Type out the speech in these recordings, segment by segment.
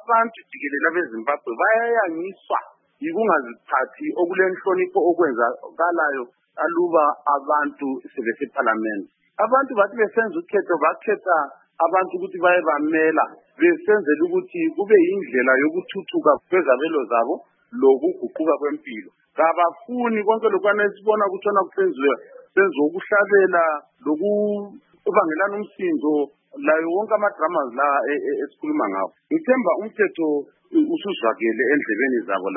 abantu jikelele beZimbabwe bayayangiswa yikungaziphathi okulenhlonipho okwenzakalayo aluba abantu sebeseParliament. Abantu bathi besenza ukhetho bakhetha abantu ukuthi baye bamela besenzela ukuthi kube yindlela yokuthuthuka kwezabelo zabo lokuguquka kwempilo. Kabafuni konke lokwana esibona kutshona kusenziwa ukuhlabela lokubangelana umsindo layo wonke amadramas la esikhuluma ngawo. Ngithemba umthetho usuzwakele endlebeni zabo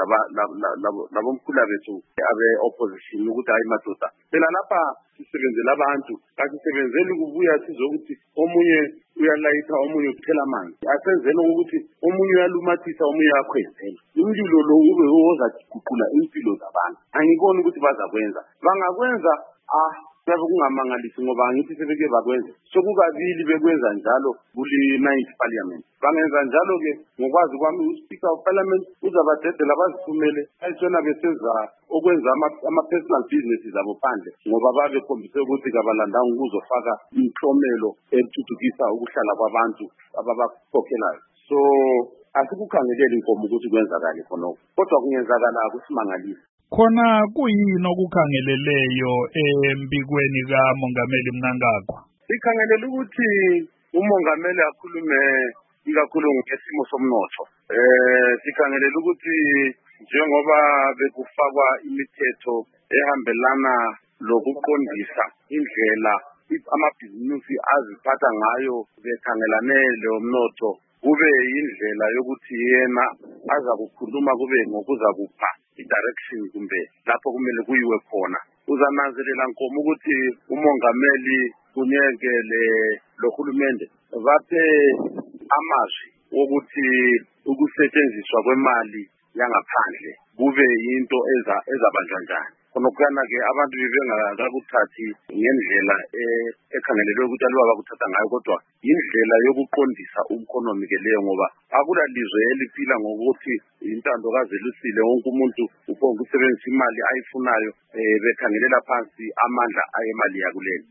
labomkhulu bethu abe-opposition ukuthi hayi madoda phela lapha sisebenzela abantu asisebenzeli kubuya sizokuthi omunye uyalayitha omunye ukuthela amanzi asenzele ukuthi omunye uyalumathisa omunye uyakhwezela umlilo lo ube ozaguqula impilo zabantu. Angiboni ukuthi bazakwenza. Bangakwenza kuyabe kungamangalisi ngoba ngithi sebeke bakwenza sokukabili bekwenza njalo kuli-9th Parliament. Bangenza njalo ke ngokwazi kwami uSpeaker of Parliament uzabadedela baziphumele ayisona besenza okwenza ama-personal business zabo phandle ngoba babekhombise ukuthi kabalandanga ukuzofaka imiklomelo ethuthukisa ukuhlala kwabantu ababakhokhelayo. So asikukhangeleli inkomo ukuthi kwenzakale khonoko kodwa kungenzakala kusimangalisa. Khona kuyini okukhangeleleyo embikweni kaMongameli Mnangagwa? Sikhangelela ukuthi uMongameli akhulume ikakhulu ngesimo somnotho. Sikhangelela ukuthi njengoba bekufakwa imithetho ehambelana lokuqondisa indlela amabhizinisi aziphatha ngayo bekhangelane lomnotho kube indlela yokuthi yena aza kukhuluma kube ngokuza kupha i-direction kumbe lapho kumele kuyiwe khona. Uzananzelela nkomo ukuthi uMongameli kunyekele lohulumende baphe amazwi wokuthi ukusetshenziswa kwemali yangaphandle kube yinto ezabanjwa njani. Khonokana-ke abantu bebengakakuthathi ngendlela ekhangelelwe ukuthi aluba bakuthatha ngayo kodwa indlela yokuqondisa umkhonomi-ke leyo ngoba akula lizwe eliphila ngokuthi intando kazelusile wonke umuntu uphonga ukusebenzisa imali ayifunayo bekhangelela phansi amandla ayemali yakuleli.